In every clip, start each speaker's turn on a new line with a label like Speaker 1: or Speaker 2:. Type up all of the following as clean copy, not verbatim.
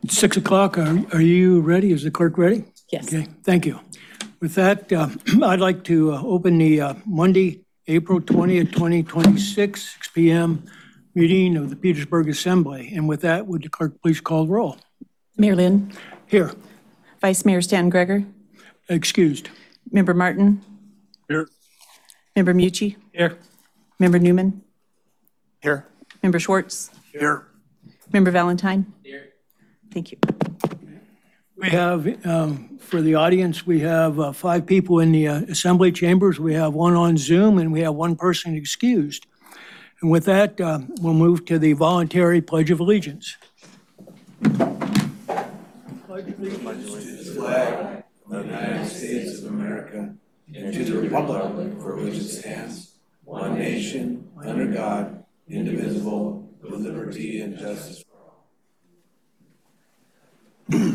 Speaker 1: It's 6 o'clock. Are you ready? Is the clerk ready?
Speaker 2: Yes.
Speaker 1: Okay, thank you. With that, I'd like to open the Monday, April 20th, 2026, 6 p.m. meeting of the Petersburg Assembly. And with that, would the clerk please call the roll?
Speaker 2: Mayor Lynn.
Speaker 1: Here.
Speaker 2: Vice Mayor Stan Gregor.
Speaker 1: Excused.
Speaker 2: Member Martin.
Speaker 1: Here.
Speaker 2: Member Mucci.
Speaker 1: Here.
Speaker 2: Member Newman.
Speaker 1: Here.
Speaker 2: Member Schwartz.
Speaker 1: Here.
Speaker 2: Member Valentine. Here. Thank you.
Speaker 1: We have, for the audience, we have 5 people in the assembly chambers. We have 1 on Zoom, and we have 1 person excused. And with that, we'll move to the voluntary Pledge of Allegiance.
Speaker 3: Pledge allegiance to the flag of the United States of America and to the republic for which it stands, one nation, under God, indivisible, with liberty and justice for all.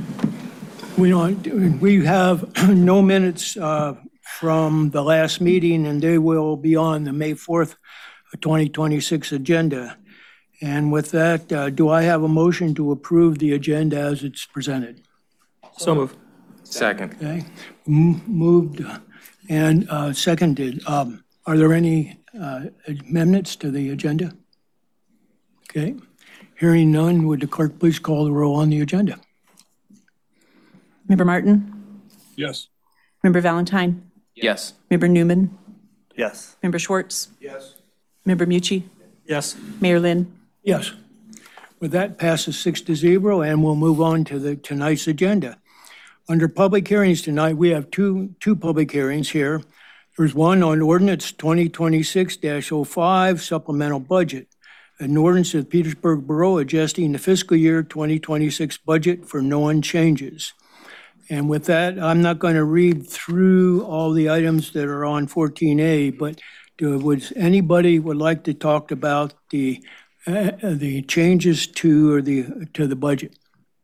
Speaker 1: We have no minutes from the last meeting, and they will be on the May 4th, 2026 agenda. And with that, do I have a motion to approve the agenda as it's presented?
Speaker 4: So moved. Second.
Speaker 1: Okay, moved and seconded. Are there any amendments to the agenda? Okay, hearing none, would the clerk please call the roll on the agenda?
Speaker 2: Member Martin.
Speaker 1: Yes.
Speaker 2: Member Valentine.
Speaker 4: Yes.
Speaker 2: Member Newman.
Speaker 4: Yes.
Speaker 2: Member Schwartz.
Speaker 3: Yes.
Speaker 2: Member Mucci.
Speaker 4: Yes.
Speaker 2: Mayor Lynn.
Speaker 1: Yes. With that, passes 6-0, and we'll move on to tonight's agenda. Under public hearings tonight, we have two public hearings here. There's one on ordinance 2026-05 supplemental budget, an ordinance of Petersburg Borough adjusting the fiscal year 2026 budget for known changes. And with that, I'm not going to read through all the items that are on 14A, but would anybody would like to talk about the changes to the budget?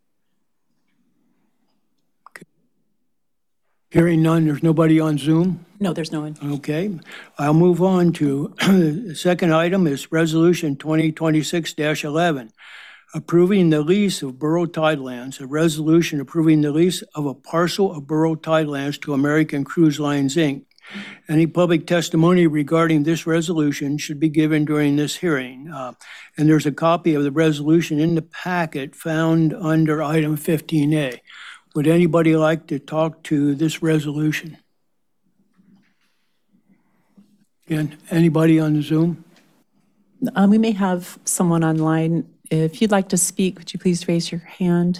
Speaker 1: Hearing none, there's nobody on Zoom?
Speaker 2: No, there's no one.
Speaker 1: Okay, I'll move on to the second item is Resolution 2026-11, approving the lease of Borough Tidelands, a resolution approving the lease of a parcel of Borough Tidelands to American Cruise Lines, Inc. Any public testimony regarding this resolution should be given during this hearing. And there's a copy of the resolution in the packet found under item 15A. Would anybody like to talk to this resolution? Again, anybody on the Zoom?
Speaker 2: We may have someone online. If you'd like to speak, would you please raise your hand?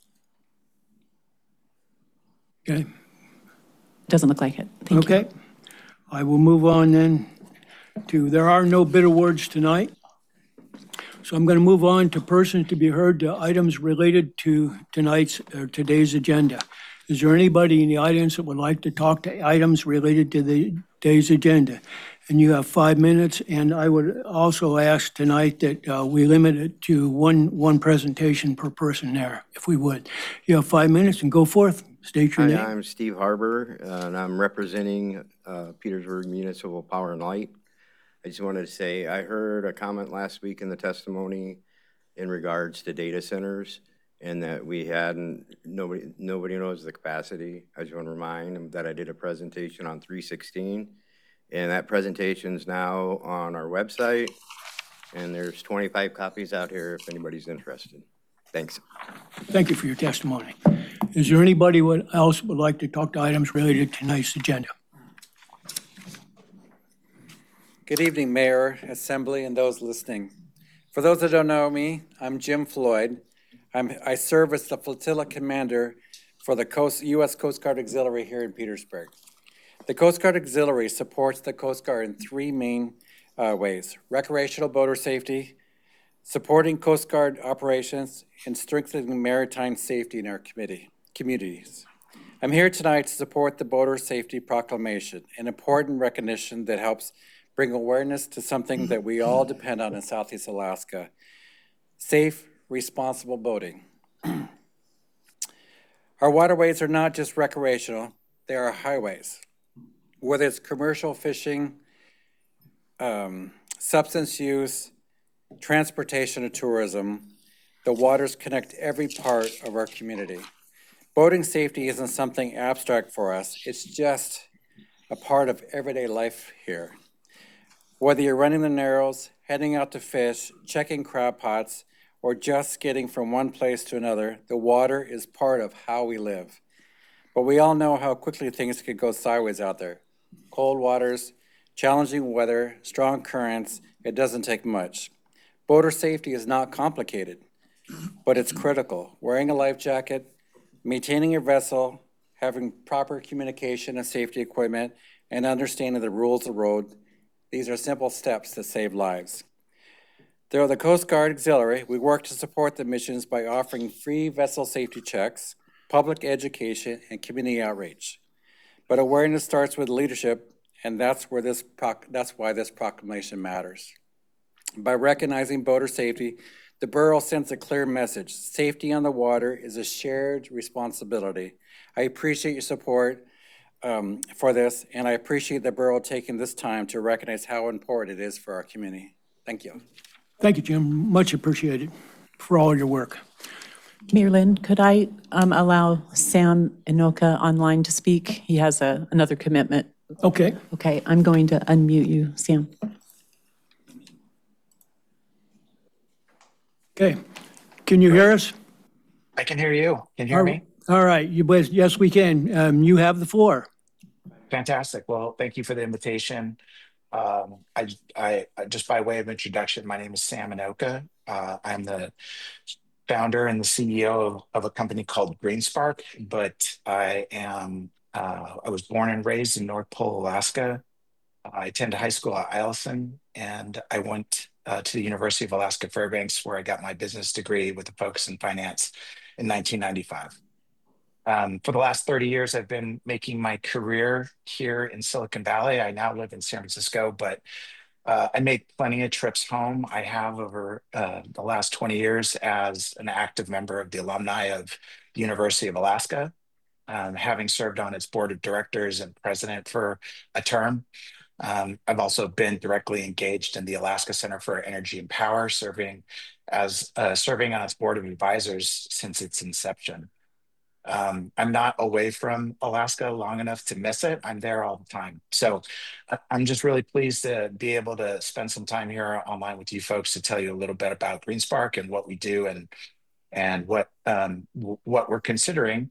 Speaker 1: Okay.
Speaker 2: Doesn't look like it. Thank you.
Speaker 1: Okay. I will move on then to, there are no bitter words tonight. So I'm going to move on to persons to be heard to items related to today's agenda. Is there anybody in the audience that would like to talk to items related to the day's agenda? And you have 5 minutes, and I would also ask tonight that we limit it to one presentation per person there, if we would. You have 5 minutes, and go forth. State your name.
Speaker 5: Hi, I'm Steve Harbour, and I'm representing Petersburg Municipal Power and Light. I just wanted to say I heard a comment last week in the testimony in regards to data centers, and that we hadn't, nobody knows the capacity. I just want to remind them that I did a presentation on 316, and that presentation is now on our website, and there's 25 copies out here if anybody's interested. Thanks.
Speaker 1: Thank you for your testimony. Is there anybody else would like to talk to items related to tonight's agenda?
Speaker 6: Good evening, Mayor, Assembly, and those listening. For those that don't know me, I'm Jim Floyd. I serve as the Flotilla Commander for the U.S. Coast Guard Auxiliary here in Petersburg. The Coast Guard Auxiliary supports the Coast Guard in 3 main ways: recreational boater safety, supporting Coast Guard operations, and strengthening maritime safety in our communities. I'm here tonight to support the Boater Safety Proclamation, an important recognition that helps bring awareness to something that we all depend on in Southeast Alaska: safe, responsible boating. Our waterways are not just recreational, they are highways. Whether it's commercial fishing, substance use, transportation or tourism, The waters connect every part of our community. Boating safety isn't something abstract for us. It's just a part of everyday life here. Whether you're running the Narrows, heading out to fish, checking crab pots, or just getting from one place to another, the water is part of how we live. But we all know how quickly things could go sideways out there. Cold waters, challenging weather, strong currents, it doesn't take much. Boater safety is not complicated, but it's critical. Wearing a life jacket, maintaining your vessel, having proper communication and safety equipment, and understanding the rules of the road, these are simple steps that save lives. Through the Coast Guard Auxiliary, we work to support the missions by offering free vessel safety checks, public education, and community outreach. But awareness starts with leadership, and that's why this proclamation matters. By recognizing boater safety, the borough sends a clear message. Safety on the water is a shared responsibility. I appreciate your support for this, and I appreciate the borough taking this time to recognize how important it is for our community. Thank you.
Speaker 1: Thank you, Jim. Much appreciated for all your work.
Speaker 2: Mayor Lynn, could I allow Sam Inoka online to speak? He has another commitment.
Speaker 1: Okay.
Speaker 2: Okay, I'm going to unmute you, Sam.
Speaker 1: Okay. Can you hear us?
Speaker 7: I can hear you. Can you hear me?
Speaker 1: All right. Yes, we can. You have the floor.
Speaker 7: Fantastic. Well, thank you for the invitation. I just by way of introduction, my name is Sam Inoka. I'm the founder and the CEO of a company called GreenSpark, but I was born and raised in North Pole, Alaska. I attended high school at Eielson, and I went to the University of Alaska Fairbanks, where I got my business degree with a focus in finance in 1995. For the last 30 years, I've been making my career here in Silicon Valley. I now live in San Francisco, but I make plenty of trips home. I have over the last 20 years as an active member of the alumni of the University of Alaska, having served on its board of directors and president for a term. I've also been directly engaged in the Alaska Center for Energy and Power, serving on its board of advisors since its inception. I'm not away from Alaska long enough to miss it. I'm there all the time. So I'm just really pleased to be able to spend some time here online with you folks to tell you a little bit about GreenSpark and what we do and what we're considering,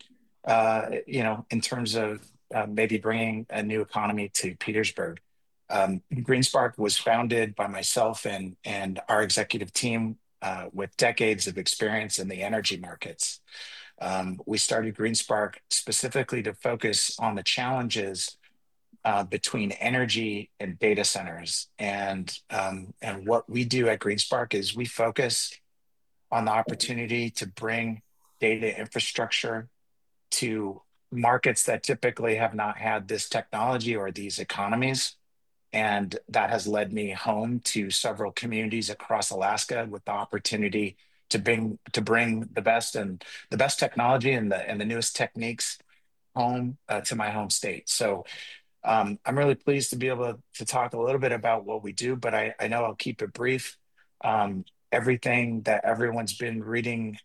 Speaker 7: in terms of maybe bringing a new economy to Petersburg. GreenSpark was founded by myself and our executive team with decades of experience in the energy markets. We started GreenSpark specifically to focus on the challenges between energy and data centers. And what we do at GreenSpark is we focus on the opportunity to bring data infrastructure to markets that typically have not had this technology or these economies. And that has led me home to several communities across Alaska with the opportunity to bring the best technology and the newest techniques home to my home state. So I'm really pleased to be able to talk a little bit about what we do, but I know I'll keep it brief. Everything that everyone's been reading,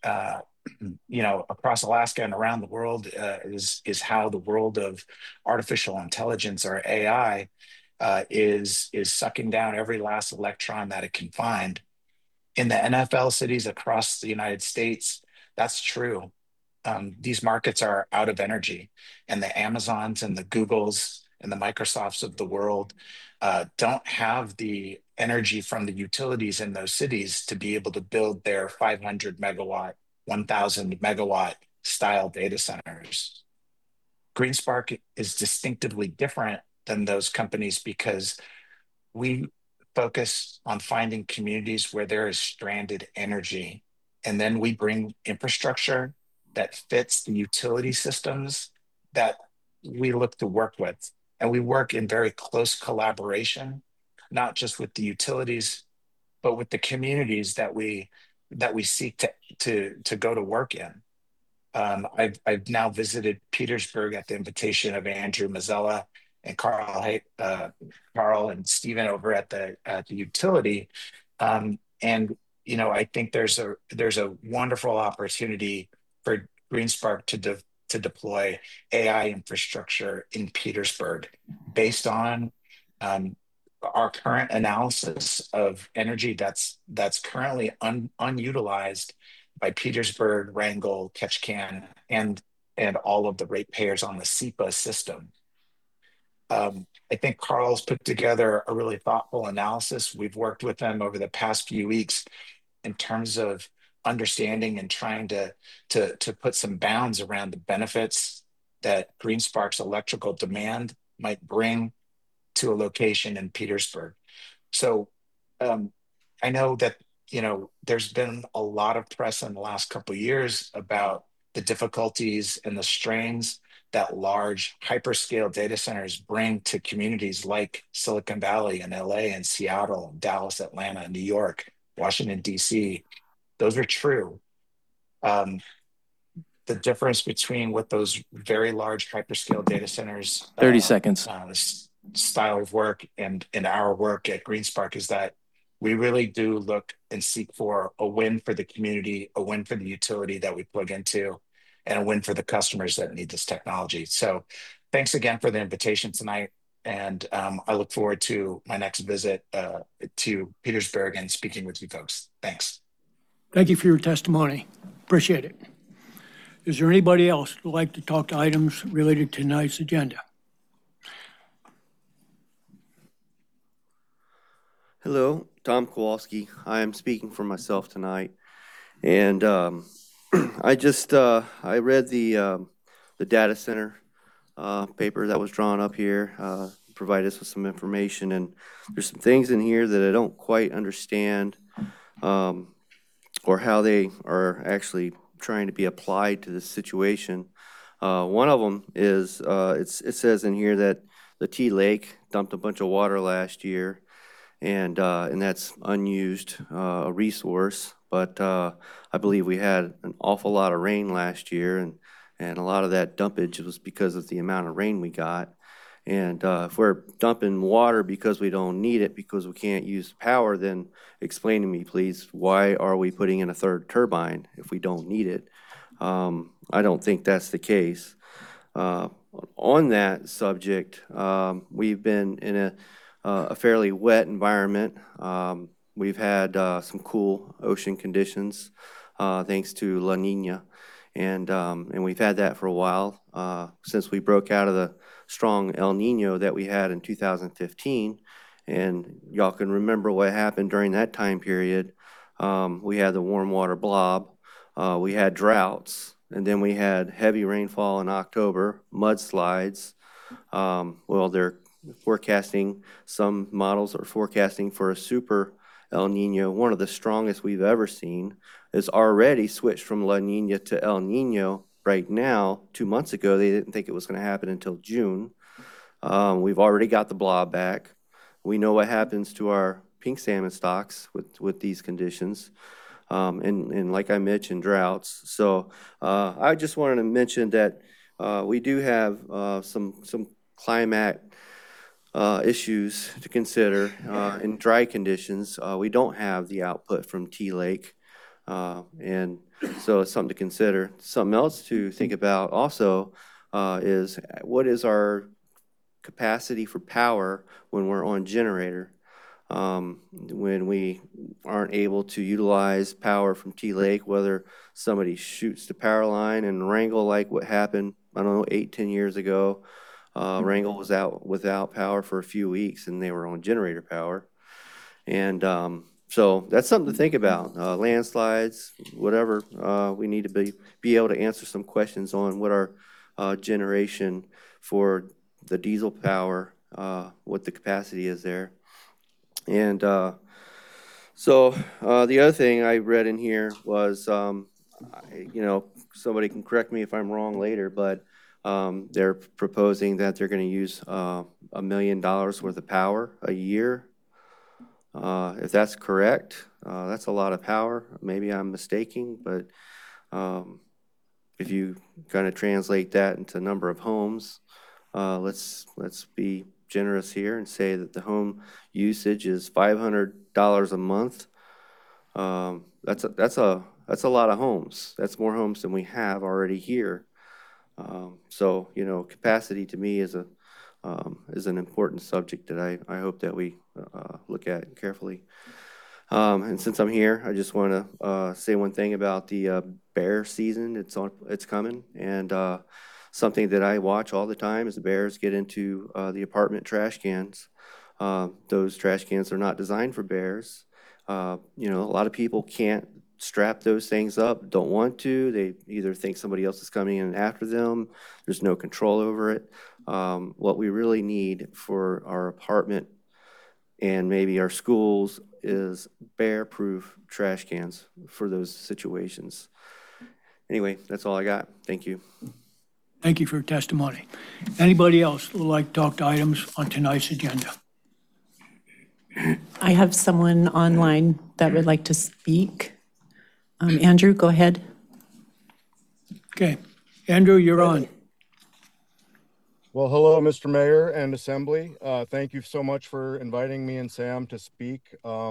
Speaker 7: across Alaska and around the world is how the world of artificial intelligence, or AI, is sucking down every last electron that it can find. In the NFL cities across the United States, that's true. These markets are out of energy, and the Amazons and the Googles and the Microsofts of the world don't have the energy from the utilities in those cities to be able to build their 500 megawatt, 1,000 megawatt style data centers. GreenSpark is distinctively different than those companies because we focus on finding communities where there is stranded energy. And then we bring infrastructure that fits the utility systems that we look to work with. And we work in very close collaboration, not just with the utilities, but with the communities that we seek to go to work in. I've now visited Petersburg at the invitation of Andrew Mazzella and Carl and Stephen over at the utility, and I think there's a wonderful opportunity for GreenSpark to deploy AI infrastructure in Petersburg based on um, our current analysis of energy that's currently unutilized by Petersburg, Wrangell, Ketchikan, and all of the ratepayers on the SEPA system. I think Carl's put together a really thoughtful analysis. We've worked with them over the past few weeks in terms of understanding and trying to put some bounds around the benefits that GreenSpark's electrical demand might bring to a location in Petersburg. So um, I know that there's been a lot of press in the last couple of years about the difficulties and the strains that large hyperscale data centers bring to communities like Silicon Valley and LA and Seattle, Dallas, Atlanta, New York, Washington, D.C. Those are true. Um, the difference between what those very large hyperscale data centers
Speaker 4: 30 seconds.
Speaker 7: Style of work and our work at GreenSpark is that we really do look and seek for a win for the community, a win for the utility that we plug into, and a win for the customers that need this technology. So thanks again for the invitation tonight. And I look forward to my next visit to Petersburg and speaking with you folks. Thanks.
Speaker 1: Thank you for your testimony. Appreciate it. Is there anybody else who'd like to talk to items related to tonight's agenda?
Speaker 3: Hello, Tom Kowalski. I am speaking for myself tonight. And I read the data center paper that was drawn up here, provide us with some information. And there's some things in here that I don't quite understand or how they are actually trying to be applied to this situation. One of them is, it says in here that the T Lake dumped a bunch of water last year, and that's unused resource. But I believe we had an awful lot of rain last year, and a lot of that dumpage was because of the amount of rain we got. And if we're dumping water because we don't need it, because we can't use power, then explain to me, please, why are we putting in a third turbine if we don't need it? I don't think that's the case. On that subject, we've been in a fairly wet environment. We've had some cool ocean conditions thanks to La Nina, and we've had that for a while since we broke out of the strong El Nino that we had in 2015. And y'all can remember what happened during that time period. We had the warm water blob, we had droughts, and then we had heavy rainfall in October, mudslides. Well, they're forecasting, some models are forecasting for a super El Nino, one of the strongest we've ever seen. It's already switched from La Nina to El Nino right now. 2 months ago, they didn't think it was going to happen until June. We've already got the blob back. We know what happens to our pink salmon stocks with these conditions. And like I mentioned, droughts. So I just wanted to mention that we do have some climate issues to consider in dry conditions. We don't have the output from T Lake, and so it's something to consider. Something else to think about also is what is our capacity for power when we're on generator? When we aren't able to utilize power from T Lake, whether somebody shoots the power line and Wrangell, like what happened, I don't know, 8-10 years ago. Wrangell was out without power for a few weeks, and they were on generator power. And so that's something to think about. Landslides, whatever. We need to be able to answer some questions on what our generation for the diesel power, what the capacity is there. And so the other thing I read in here was, somebody can correct me if I'm wrong later, but they're proposing that they're going to use $1 million worth of power a year. If that's correct, that's a lot of power. Maybe I'm mistaken, but if you kind of translate that into number of homes, let's be generous here and say that the home usage is $500 a month
Speaker 5: That's a lot of homes. That's more homes than we have already here. So, capacity to me is an important subject that I hope that we look at carefully. And since I'm here, I just want to say one thing about the bear season. It's coming, and something that I watch all the time is the bears get into the apartment trash cans. Those trash cans are not designed for bears. A lot of people can't strap those things up, don't want to. They either think somebody else is coming in after them. There's no control over it. What we really need for our apartment and maybe our schools is bear-proof trash cans for those situations. Anyway, that's all I got. Thank you.
Speaker 1: Thank you for your testimony. Anybody else who would like to talk to items on tonight's agenda?
Speaker 2: I have someone online that would like to speak. Andrew, go ahead.
Speaker 1: Okay. Andrew, you're on.
Speaker 8: Well, hello, Mr. Mayor and Assembly. Thank you so much for inviting me and Sam to speak.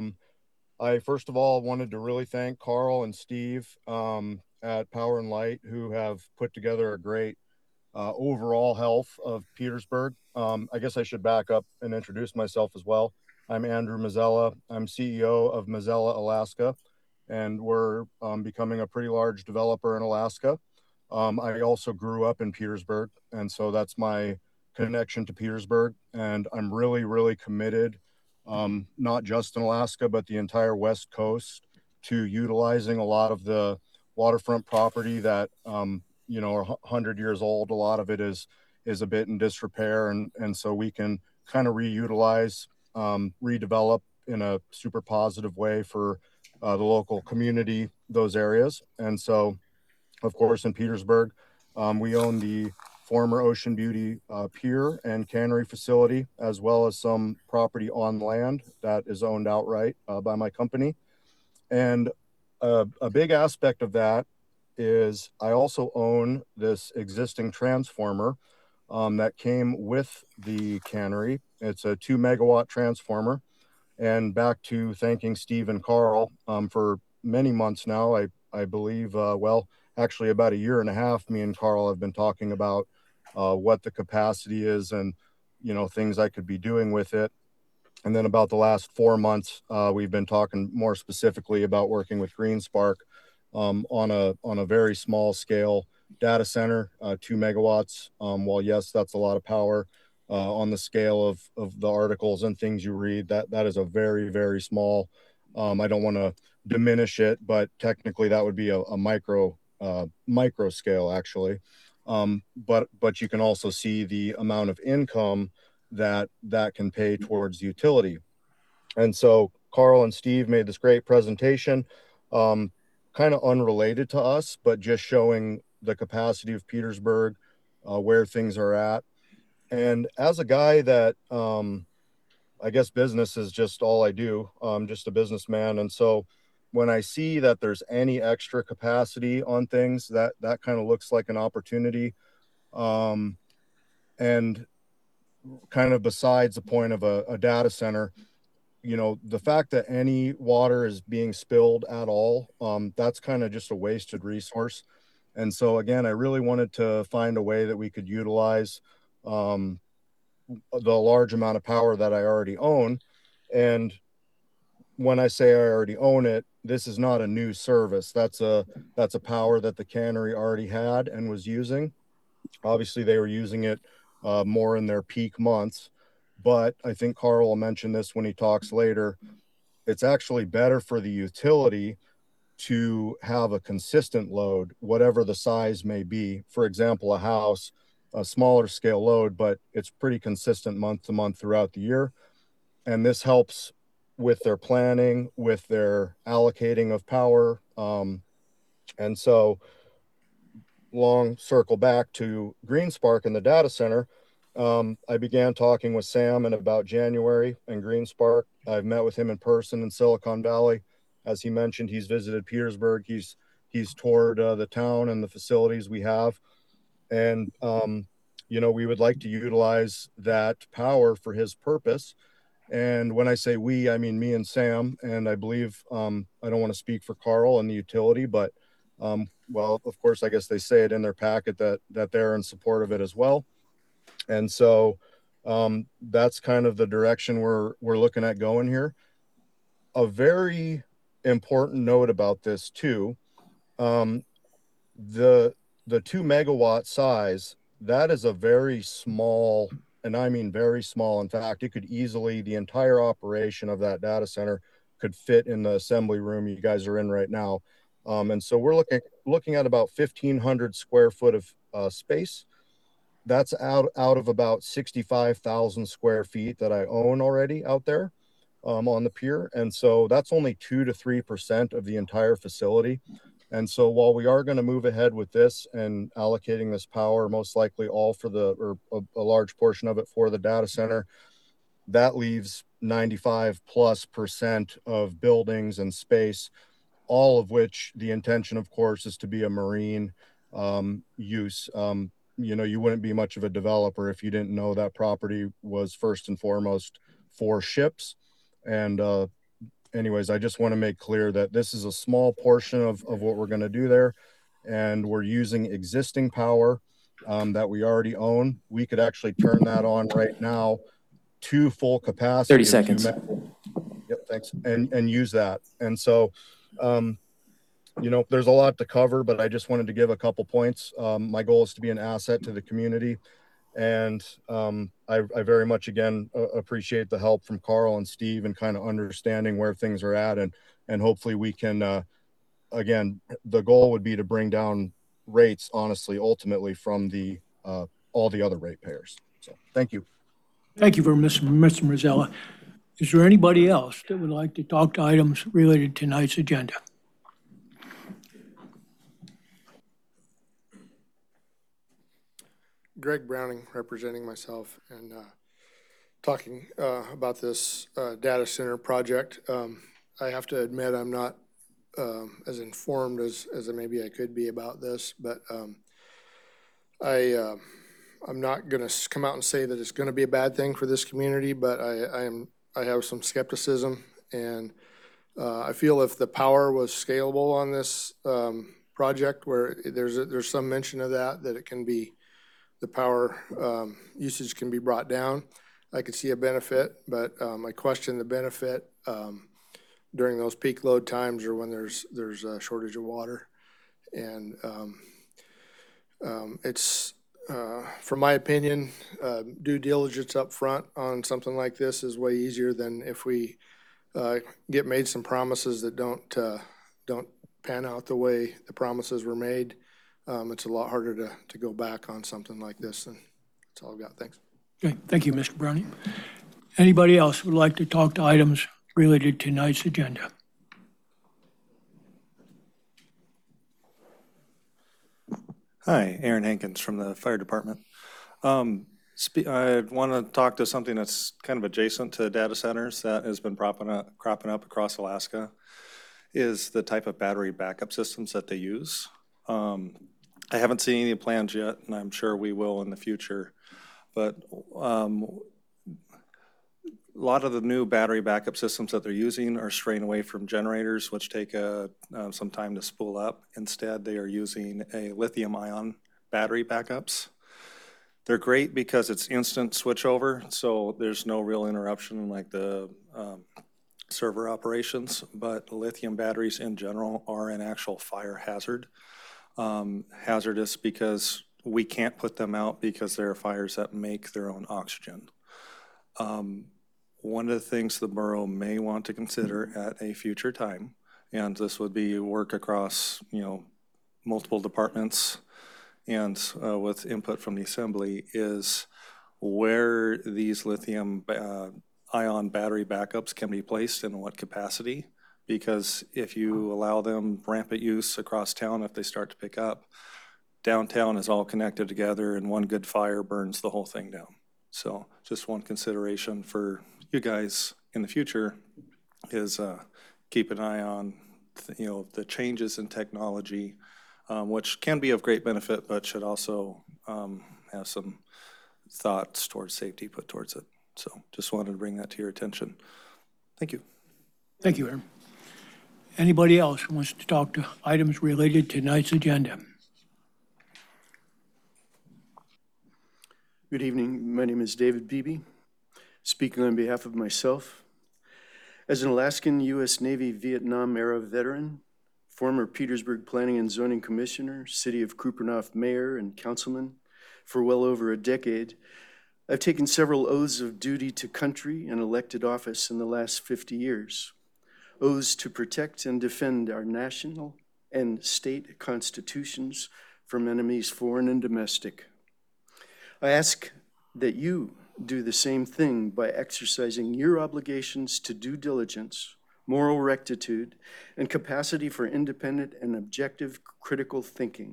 Speaker 8: I first of all wanted to really thank Carl and Steve at Power and Light, who have put together a great overall health of Petersburg. I guess I should back up and introduce myself as well. I'm Andrew Mazzella. I'm CEO of Mazzella Alaska, and we're becoming a pretty large developer in Alaska. I also grew up in Petersburg, and so that's my connection to Petersburg. And I'm really, really committed, not just in Alaska, but the entire West Coast, to utilizing a lot of the waterfront property that, are 100 years old. A lot of it is a bit in disrepair, and so we can kind of reutilize, redevelop in a super positive way for the local community, those areas. And so, of course, in Petersburg, we own the former Ocean Beauty pier and cannery facility, as well as some property on land that is owned outright by my company. And a big aspect of that is I also own this existing transformer that came with the cannery. It's a 2 megawatt transformer. And back to thanking Steve and Carl for many months now, I believe, actually about a year and a half, me and Carl have been talking about what the capacity is and, things I could be doing with it. And then about the last 4 months, we've been talking more specifically about working with GreenSpark on a very small scale data center, 2 megawatts. While yes, that's a lot of power on the scale of the articles and things you read, that is a very, very small. I don't want to diminish it, but technically that would be a micro scale actually. But you can also see the amount of income that can pay towards the utility. And so Carl and Steve made this great presentation, kind of unrelated to us, but just showing the capacity of Petersburg, where things are at. And as a guy that, I guess business is just all I do, just a businessman. And so when I see that there's any extra capacity on things, that kind of looks like an opportunity. And kind of besides the point of a data center, the fact that any water is being spilled at all, that's kind of just a wasted resource. And so again, I really wanted to find a way that we could utilize the large amount of power that I already own. And when I say I already own it, this is not a new service. That's a power that the cannery already had and was using. Obviously, they were using it more in their peak months. But I think Carl will mention this when he talks later. It's actually better for the utility to have a consistent load, whatever the size may be. For example, a house, a smaller scale load, but it's pretty consistent month to month throughout the year. And this helps with their planning, with their allocating of power. And so long circle back to GreenSpark and the data center. I began talking with Sam in about January and GreenSpark. I've met with him in person in Silicon Valley. As he mentioned, he's visited Petersburg. He's toured the town and the facilities we have. And, we would like to utilize that power for his purpose. And when I say we, I mean me and Sam, and I believe, I don't want to speak for Carl and the utility, but well, of course, I guess they say it in their packet that they're in support of it as well. And so that's kind of the direction we're looking at going here. A very important note about this too, the 2 megawatt size, that is a very small, and I mean very small. In fact, it could easily, the entire operation of that data center could fit in the assembly room you guys are in right now. And so we're looking at about 1,500 square foot of space. That's out of about 65,000 square feet that I own already out there on the pier. And so that's only 2 to 3% of the entire facility. And so while we are going to move ahead with this and allocating this power, most likely all for a large portion of it for the data center, that leaves 95+% of buildings and space, all of which the intention, of course, is to be a marine use. You know, you wouldn't be much of a developer if you didn't know that property was first and foremost for ships. And anyways, I just want to make clear that this is a small portion of what we're going to do there. And we're using existing power that we already own. We could actually turn that on right now to full capacity.
Speaker 4: 30 seconds.
Speaker 8: Yep, thanks. And use that. And so, you know, there's a lot to cover, but I just wanted to give a couple points. My goal is to be an asset to the community. And I very much, again, appreciate the help from Carl and Steve and kind of understanding where things are at. And hopefully we can, again, the goal would be to bring down rates, honestly, ultimately from all the other ratepayers. So thank you.
Speaker 1: Thank you for Mr. Marzella. Is there anybody else that would like to talk to items related to tonight's agenda?
Speaker 9: Greg Browning, representing myself and talking about this data center project. I have to admit I'm not as informed as maybe I could be about this, but I'm not going to come out and say that it's going to be a bad thing for this community, but I have some skepticism, and I feel if the power was scalable on this project, where there's some mention of that it can be, the power usage can be brought down, I could see a benefit, but I question the benefit during those peak load times or when there's a shortage of water. And it's, from my opinion, due diligence up front on something like this is way easier than if we get made some promises that don't pan out the way the promises were made. It's a lot harder to go back on something like this, and that's all I've got. Thanks.
Speaker 1: Okay, thank you, Mr. Browning. Anybody else would like to talk to items related to tonight's agenda?
Speaker 10: Hi, Aaron Hankins from the fire department. I want to talk to something that's kind of adjacent to data centers that has been cropping up across Alaska, is the type of battery backup systems that they use. I haven't seen any plans yet, and I'm sure we will in the future. But a lot of the new battery backup systems that they're using are straying away from generators, which take some time to spool up. Instead, they are using a lithium-ion battery backups. They're great because it's instant switchover, so there's no real interruption in like the server operations. But lithium batteries in general are an actual fire hazard. Hazardous because we can't put them out because there are fires that make their own oxygen. One of the things the borough may want to consider at a future time, and this would be work across, multiple departments and with input from the assembly, is where these lithium ion battery backups can be placed and in what capacity. Because if you allow them rampant use across town, if they start to pick up, downtown is all connected together and one good fire burns the whole thing down. So just one consideration for you guys in the future is keep an eye on, the changes in technology, which can be of great benefit, but should also have some thoughts towards safety put towards it. So just wanted to bring that to your attention. Thank you.
Speaker 1: Thank you, Aaron. Anybody else who wants to talk to items related to tonight's agenda?
Speaker 11: Good evening. My name is David Beebe, speaking on behalf of myself. As an Alaskan U.S. Navy Vietnam-era veteran, former Petersburg Planning and Zoning Commissioner, City of Kupreanof Mayor and Councilman for well over a decade, I've taken several oaths of duty to country and elected office in the last 50 years. Oaths to protect and defend our national and state constitutions from enemies foreign and domestic. I ask that you do the same thing by exercising your obligations to due diligence, moral rectitude, and capacity for independent and objective critical thinking.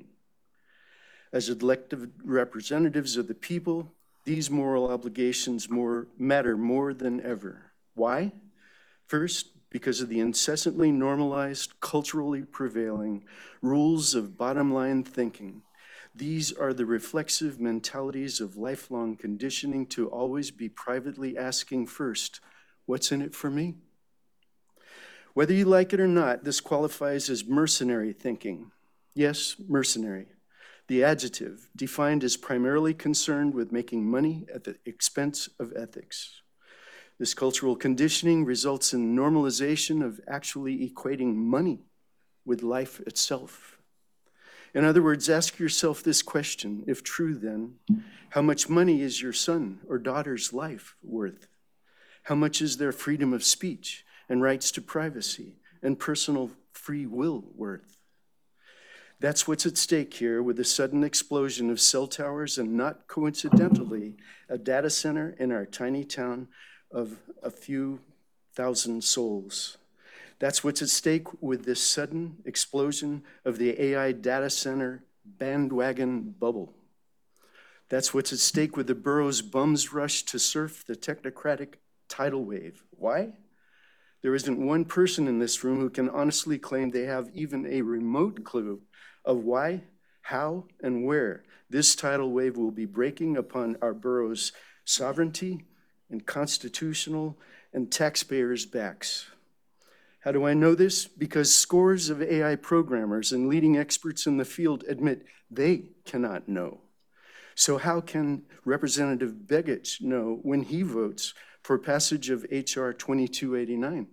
Speaker 11: As elected representatives of the people, these moral obligations matter more than ever. Why? First, because of the incessantly normalized, culturally prevailing rules of bottom-line thinking. These are the reflexive mentalities of lifelong conditioning to always be privately asking first, what's in it for me? Whether you like it or not, this qualifies as mercenary thinking. Yes, mercenary. The adjective, defined as primarily concerned with making money at the expense of ethics. This cultural conditioning results in normalization of actually equating money with life itself. In other words, ask yourself this question, if true then, how much money is your son or daughter's life worth? How much is their freedom of speech and rights to privacy and personal free will worth? That's what's at stake here with the sudden explosion of cell towers and not coincidentally, a data center in our tiny town of a few thousand souls. That's what's at stake with this sudden explosion of the AI data center bandwagon bubble. That's what's at stake with the borough's bums rush to surf the technocratic tidal wave. Why? There isn't one person in this room who can honestly claim they have even a remote clue of why, how, and where this tidal wave will be breaking upon our borough's sovereignty and constitutional and taxpayers' backs. How do I know this? Because scores of AI programmers and leading experts in the field admit they cannot know. So how can Representative Begich know when he votes for passage of H.R. 2289?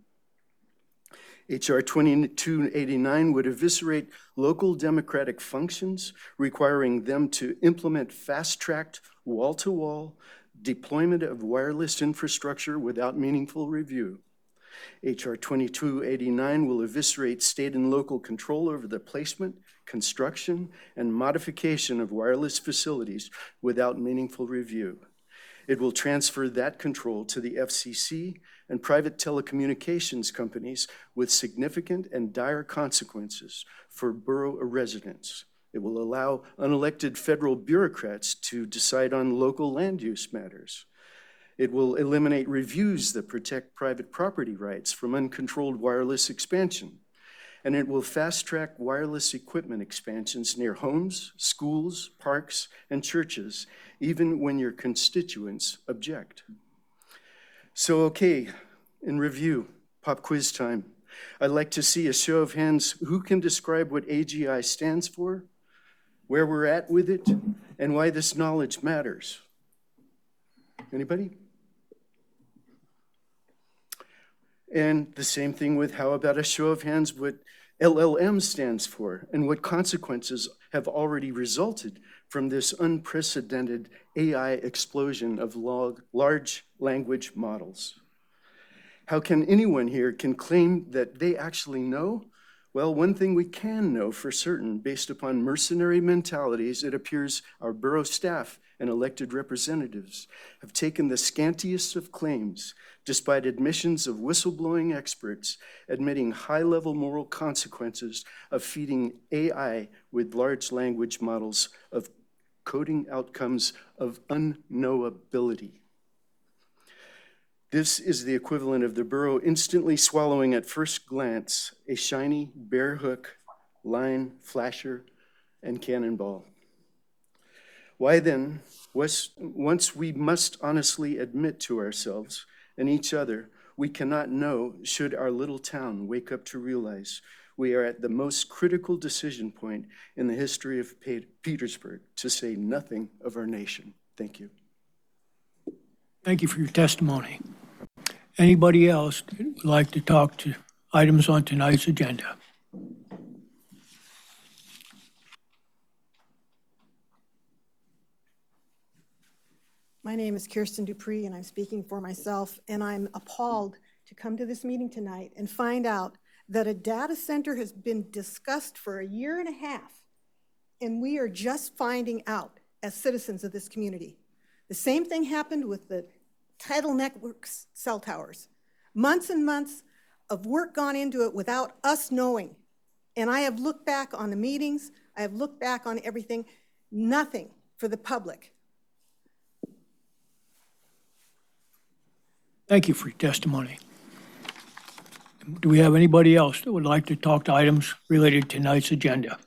Speaker 11: H.R. 2289 would eviscerate local democratic functions, requiring them to implement fast-tracked, wall-to-wall deployment of wireless infrastructure without meaningful review. H.R. 2289 will eviscerate state and local control over the placement, construction, and modification of wireless facilities without meaningful review. It will transfer that control to the FCC and private telecommunications companies with significant and dire consequences for borough residents. It will allow unelected federal bureaucrats to decide on local land use matters. It will eliminate reviews that protect private property rights from uncontrolled wireless expansion. And it will fast-track wireless equipment expansions near homes, schools, parks, and churches, even when your constituents object. So, okay, in review, pop quiz time. I'd like to see a show of hands. Who can describe what AGI stands for, where we're at with it, and why this knowledge matters? Anybody? And the same thing with how about a show of hands what LLM stands for and what consequences have already resulted from this unprecedented AI explosion of large language models. How can anyone here can claim that they actually know? Well, one thing we can know for certain, based upon mercenary mentalities, it appears our borough staff and elected representatives have taken the scantiest of claims, despite admissions of whistleblowing experts admitting high-level moral consequences of feeding AI with large language models of coding outcomes of unknowability. This is the equivalent of the borough instantly swallowing at first glance a shiny bear hook, line, flasher, and cannonball. Why then, once we must honestly admit to ourselves and each other, we cannot know should our little town wake up to realize we are at the most critical decision point in the history of Petersburg, to say nothing of our nation. Thank you.
Speaker 1: Thank you for your testimony. Anybody else would like to talk to items on tonight's agenda?
Speaker 12: My name is Kirsten Dupree, and I'm speaking for myself, and I'm appalled to come to this meeting tonight and find out that a data center has been discussed for a year and a half, and we are just finding out as citizens of this community. The same thing happened with the Tidal Networks cell towers. Months and months of work gone into it without us knowing. And I have looked back on the meetings, I have looked back on everything, nothing for the public.
Speaker 1: Thank you for your testimony. Do we have anybody else that would like to talk to items related to tonight's agenda?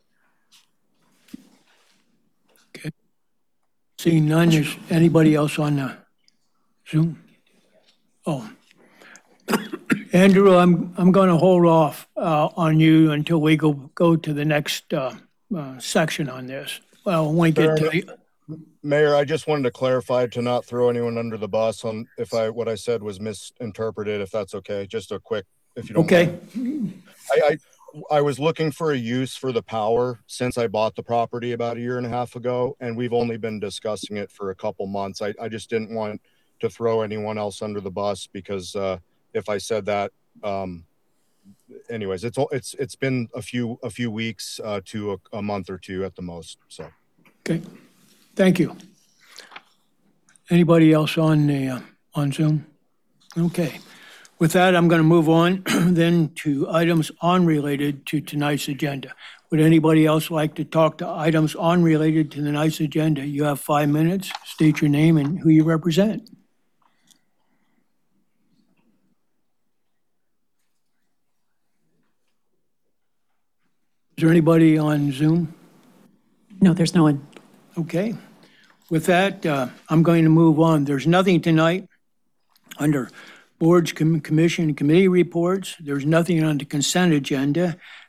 Speaker 1: Okay. Seeing none, is anybody else on the Zoom? Oh. Andrew, I'm going to hold off on you until we go to the next section on this. Well, when we get to the...
Speaker 8: Mayor, I just wanted to clarify to not throw anyone under the bus on if what I said was misinterpreted, if that's okay. Just a quick, if you don't mind. I was looking for a use for the power since I bought the property about a year and a half ago, and we've only been discussing it for a couple months. I just didn't want to throw anyone else under the bus because if I said that, anyways, it's been a few weeks to a month or two at the most. So.
Speaker 1: Okay. Thank you. Anybody else on Zoom? Okay. With that, I'm going to move on then to items unrelated to tonight's agenda. Would anybody else like to talk to items unrelated to tonight's agenda? You have 5 minutes. State your name and who you represent. Is there anybody on Zoom?
Speaker 2: No, there's no one.
Speaker 1: Okay. With that, I'm going to move on. There's nothing tonight under boards, commission, and committee reports. There's nothing on the consent agenda.